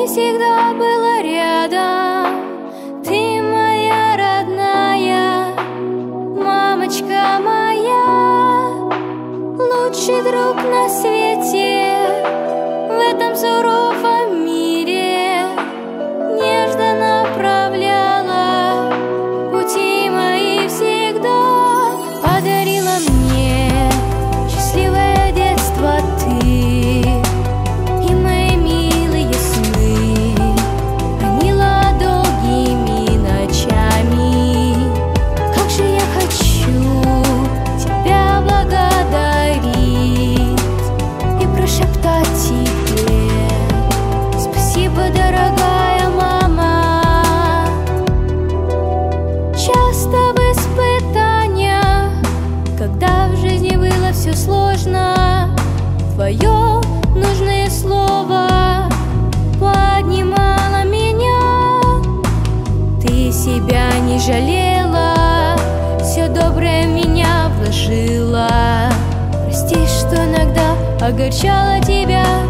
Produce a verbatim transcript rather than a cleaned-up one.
всегда была рядом. Ты моя родная, мамочка моя, лучший друг на свете. В этом суровом мире нежно направляла пути мои всегда. Подарила мне счастливое детство ты, и мои милые сны хранила долгими ночами. Как же я хочу тебя благодарить и прошептать тебе спасибо, дорогая мама. Часто в испытаниях, когда в жизни было все сложно, твое нужное слово поднимало меня. Ты себя не жалела, все доброе в меня вложила. Прости, что иногда огорчала тебя.